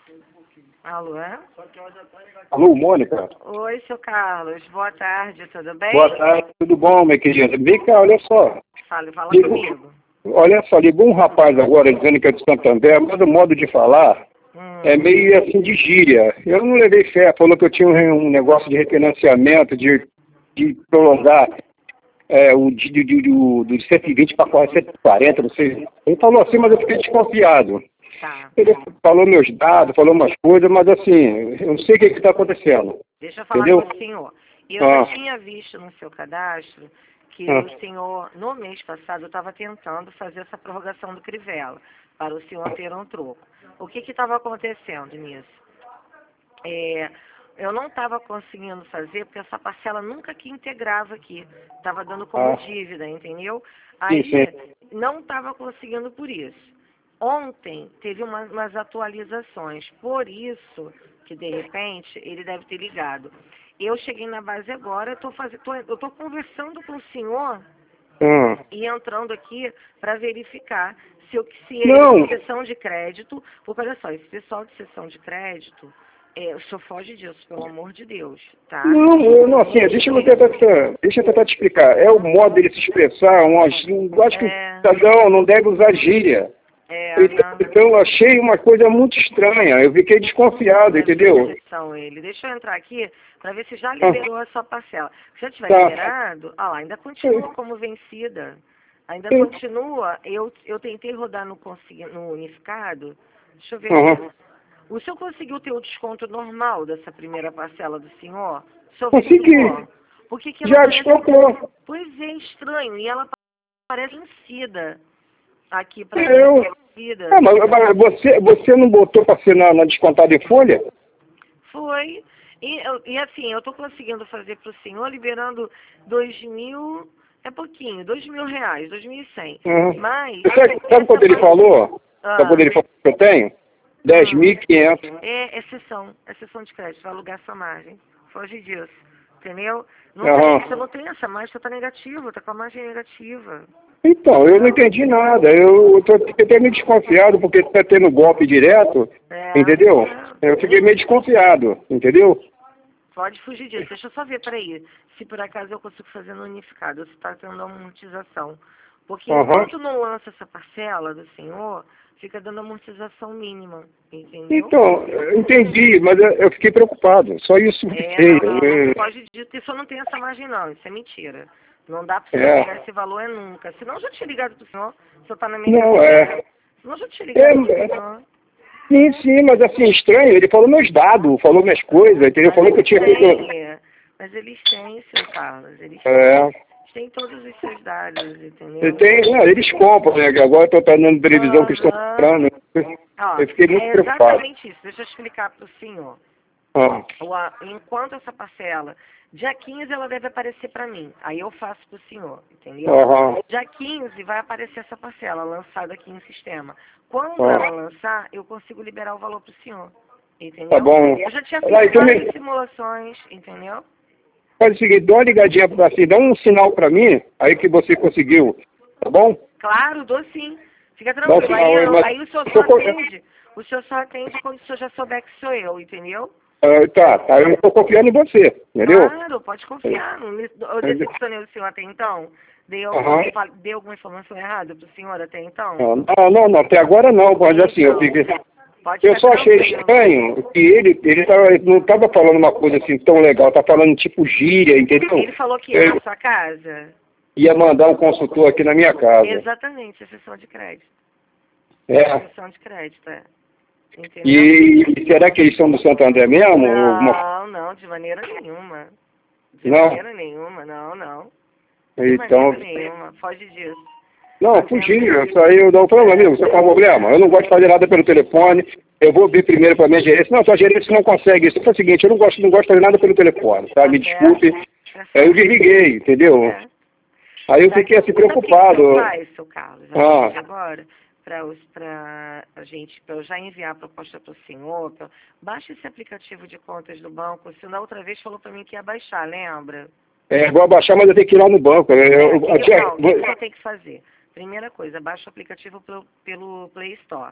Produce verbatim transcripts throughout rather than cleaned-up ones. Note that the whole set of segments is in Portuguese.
Alô? Alô, Mônica? Oi, seu Carlos. Boa tarde, tudo bem? Boa tarde, tudo bom, minha querida? Vem cá, olha só. Fala, fala Ligou, comigo. olha só, ligou um rapaz agora dizendo que é de Santander, mas o modo de falar Hum. é meio assim de gíria. Eu não levei fé, falou que eu tinha um, um negócio de refinanciamento, de, de prolongar é, o de, de, de, do, do cento e vinte para cento e quarenta, não sei. Ele falou assim, mas eu fiquei desconfiado. Tá. Ele falou meus dados, falou umas coisas, mas assim, eu não sei o que está acontecendo. Deixa eu falar Entendeu? com o senhor. Eu Ah. já tinha visto no seu cadastro que Ah. o senhor, no mês passado, estava tentando fazer essa prorrogação do Crivella, para o senhor ter um troco. O que estava acontecendo nisso? É, eu não estava conseguindo fazer, porque essa parcela nunca que integrava aqui. Estava dando como Ah. dívida, entendeu? Sim, Aí, sim. não estava conseguindo por isso. Ontem teve uma, umas atualizações, por isso que de repente ele deve ter ligado. Eu cheguei na base agora, eu tô fazendo, tô, eu estou conversando com o senhor Ah. e entrando aqui para verificar se, eu, se ele Não. é de sessão de crédito, porque olha só, esse pessoal de sessão de crédito, é, o senhor foge disso, pelo amor de Deus, tá? Não, eu não, assim, deixa eu tentar, te- deixa eu tentar te explicar. É o modo dele se expressar, um, eu acho que o É, cidadão não deve usar gíria. é, Então, não. então eu achei uma coisa muito estranha, eu fiquei desconfiado, Deve entendeu? ter sessão ele. Deixa eu entrar aqui para ver se já Ah, liberou a sua parcela. Se já tiver tá. liberado, ah lá, ainda continua como vencida. Ainda Sim. continua. Eu, eu tentei rodar no, consegui- no unificado. Deixa eu ver Aham. aqui. O senhor conseguiu ter o desconto normal dessa primeira parcela do senhor? O senhor Consegui. verificou? Por que que ela Já parece... descontou. Pois é, estranho. E ela parece vencida aqui para mim. Eu. Vencida. Ah, mas, mas você, você não botou para ser na, na descontada em folha? Foi. E, eu- e assim, eu estou conseguindo fazer para o senhor liberando dois mil, é pouquinho, dois mil reais, dois mil e cem. Uhum. Mas, Sabe, sabe essa quando ele parte- falou? Ah, Sabe quando ele falou que eu tenho? dez mil e quinhentos. é exceção, é exceção de crédito, vai alugar essa margem. Foge disso, entendeu? Não Aham. tem, você não tem essa margem, você está negativo, está com a margem negativa. Então, eu não entendi nada. Eu tô até meio desconfiado, porque está tendo golpe direto, É, entendeu? é. Eu fiquei meio desconfiado, entendeu? Pode fugir disso. Deixa eu só ver, peraí, se por acaso eu consigo fazer no unificado, se está tendo amortização. Porque Aham. enquanto não lança essa parcela do senhor, fica dando amortização mínima, entendeu? Então, eu entendi, mas eu eu fiquei preocupado. Só isso que eu É, fiquei. não, não, não É, pode dizer, isso não tem essa margem não, isso é mentira. Não dá para você é. pegar esse valor é nunca. Senão eu já tinha ligado pro senhor, o senhor tá na minha Não, carteira. é. Senão eu já tinha É, ligado pro é. senhor. Sim, sim, mas assim, estranho. Ele falou meus dados, falou minhas coisas, entendeu? Mas Falou que eu eles tinha feito. têm, mas eles têm, seu Carlos, eles têm. É. Eles têm todos os seus dados, Ele entendeu? tem, não, eles compram, né? que Agora eu estou dando televisão que estão Aham. comprando. Ó, Eu fiquei muito é preocupado. exatamente isso. Deixa eu explicar para o senhor. Ah, O a- Enquanto essa parcela, dia quinze ela deve aparecer para mim. Aí eu faço para o senhor, entendeu? aham. Dia quinze vai aparecer essa parcela lançada aqui em sistema. Quando Ah. ela lançar, eu consigo liberar o valor para o senhor. Entendeu? Tá bom. Eu já tinha Lá, feito então me- várias simulações, entendeu? Faz o seguinte, dá uma ligadinha pra assim, dá um sinal pra mim, aí que você conseguiu, tá bom? Claro, dou sim. Fica Dá um tranquilo. sinal Aí, aí, eu- mas... aí o senhor só Tô co- atende. O senhor só atende quando o senhor já souber que sou eu, entendeu? Ah, tá, tá, eu tô confiando em você, entendeu? Claro, pode confiar. Não me- Eu decepcionei o senhor até então? Dei, Aham. alguma, fa- dei alguma informação errada pro senhor até então? Não, não, não, não, até agora não, mas assim, eu Então, fiquei... pode Eu ficar só achei tranquilo. estranho que ele, ele, tava, ele não estava falando uma coisa assim tão legal, tá falando tipo gíria, entendeu? Ele falou que ia Eu na sua casa? ia mandar um consultor aqui na minha casa. Exatamente, a sessão de crédito. É. Sessão de crédito, é. Entendeu? E, e será que eles são do Santander mesmo? Ou alguma- Não, não, de maneira nenhuma. De Não? maneira nenhuma, não, não. De Então, maneira nenhuma. Foge disso. não, fugi, isso aí eu dou para amigo, você tem um problema. Eu não gosto de fazer nada pelo telefone, eu vou vir primeiro para minha gerência. Não, sua gerência não consegue isso. Foi o seguinte, eu não gosto, não gosto de fazer nada pelo telefone, tá? Me desculpe. Aí eu desliguei, entendeu? É. Aí eu fiquei assim preocupado. Sabe o que você faz, seu Carlos? Ah. Agora, para a gente, para eu já enviar a proposta para o senhor, pra, baixa esse aplicativo de contas do banco. O senhor da outra vez falou para mim que ia baixar, lembra? É, vou abaixar, mas eu tenho que ir lá no banco. Eu, É, eu, que, eu, não, o que vou- que você tem que fazer? Primeira coisa, baixa o aplicativo pelo, pelo Play Store.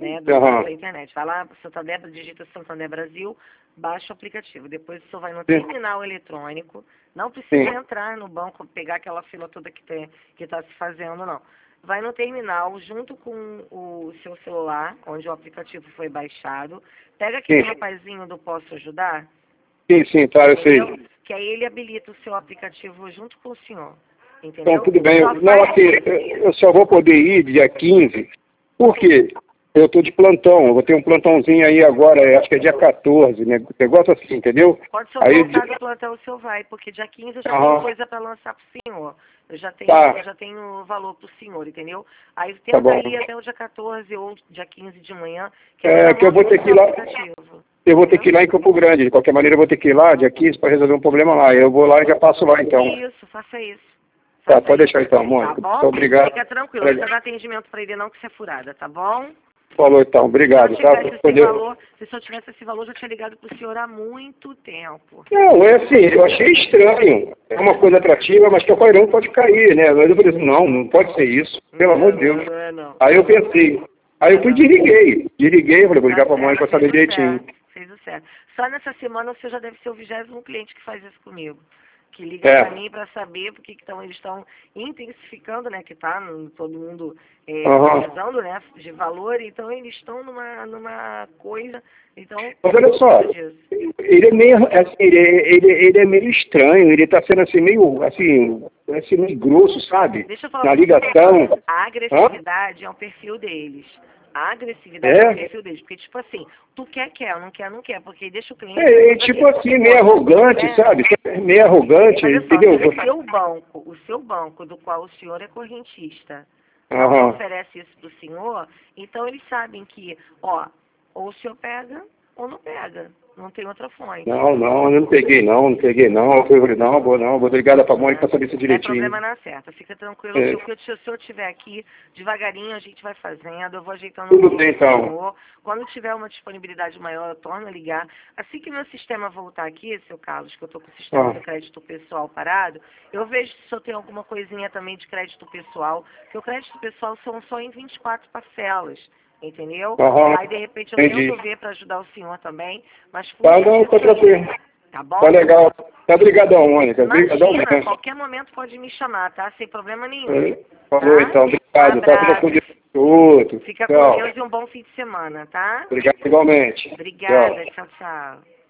né, do, Aham. da internet. Vai lá, Santander, digita Santander Brasil, baixa o aplicativo. Depois você vai no terminal eletrônico. Não precisa Sim. entrar no banco, pegar aquela fila toda que tem, que está se fazendo, não. Vai no terminal, junto com o seu celular, onde o aplicativo foi baixado. Pega aquele Sim. rapazinho do Posso Ajudar, Sim, sim, tá, eu sei. entendeu? Que aí ele habilita o seu aplicativo junto com o senhor. Então, Entendeu? tudo bem. Só Não, faz- assim, eu só vou poder ir dia quinze, porque eu estou de plantão. Eu vou ter um plantãozinho aí agora, acho que é dia quatorze, né? Negócio assim, entendeu? Quando o senhor Aí, voltar do plantão, o senhor vai, porque dia quinze eu já Aham. tenho coisa para lançar pro senhor. Eu já tenho, Tá. eu já tenho valor pro senhor, entendeu? Aí Tá tenta bom. ir até o dia quatorze ou dia quinze de manhã, que É, aí que eu vou ter que ir lá- aplicativo. eu vou ter que ir lá em Campo Grande. De qualquer maneira, eu vou ter que ir lá dia quinze para resolver um problema lá. Eu vou lá e já passo lá, então. Isso, faça isso. Tá, Faça pode isso. deixar então, Tá Mônica. bom? Muito obrigado. Fica tranquilo, não precisa dar atendimento para ele não, que você é furada, tá bom? Falou então, obrigado. Se eu Tá? tivesse esse Poder- valor, se eu tivesse esse valor, eu já tinha ligado pro senhor há muito tempo. Não, é assim, eu achei estranho. É uma coisa atrativa, mas que qualquer um pode cair, né? Mas eu falei assim, não, não pode ser isso. Pelo amor de Deus. Não, é não. Aí eu pensei. Aí eu fui e desliguei. Desliguei, falei, vou ligar pra mãe pra saber Fez o direitinho. certo, fez o certo. Só nessa semana você já deve ser o vigésimo cliente que faz isso comigo. Que liga É. pra mim pra saber porque que tão, eles estão intensificando, né? Que tá no- todo mundo é, Aham. precisando, né? De valor, então eles estão numa, numa coisa. Então, Mas olha só, disso. ele é meio, assim, ele, é- ele, ele é meio estranho, ele tá sendo assim, meio, assim, assim, meio grosso, sabe? Deixa eu falar Na pra você, ligação. a agressividade é um perfil deles. A agressividade É? é um perfil deles. Porque, tipo assim, tu quer, quer, não quer, não quer. Porque deixa o cliente... É, tipo assim, meio arrogante, É. sabe? Meio arrogante, Olha só, entendeu? se o seu banco, o seu banco do qual o senhor é correntista, não Aham. oferece isso para o senhor, então eles sabem que, ó, ou o senhor pega ou não pega. Não tem outra fonte. Não, não, eu não peguei não, não peguei não. Eu falei, não, vou não, vou ligar da pra Mônica pra saber isso Não é direitinho. problema na certa. Fica tranquilo É. que o que eu, se eu estiver aqui, devagarinho a gente vai fazendo, eu vou ajeitando Tudo o valor bem, pro então. senhor. Quando tiver uma disponibilidade maior, eu torno a ligar. Assim que meu sistema voltar aqui, seu Carlos, que eu estou com o sistema Ah. do crédito pessoal parado, eu vejo se o senhor tem alguma coisinha também de crédito pessoal, porque o crédito pessoal são só em vinte e quatro parcelas. Entendeu? Aham. Aí, de repente, eu Entendi. tento ver para ajudar o senhor também, mas Tá, fuja não, tá disso aí. tranquilo. Tá bom? Tá legal. Tá brigadão, Mônica. Brigadão Imagina, mesmo. qualquer momento pode me chamar, tá? Sem problema nenhum. É. Falou Tá? então, Um obrigado. Tá, fica abraço. com Deus. Outro. Fica com Tchau. Deus e um bom fim de semana, tá? Obrigado igualmente. Obrigada. Tchau. Tchau, tchau.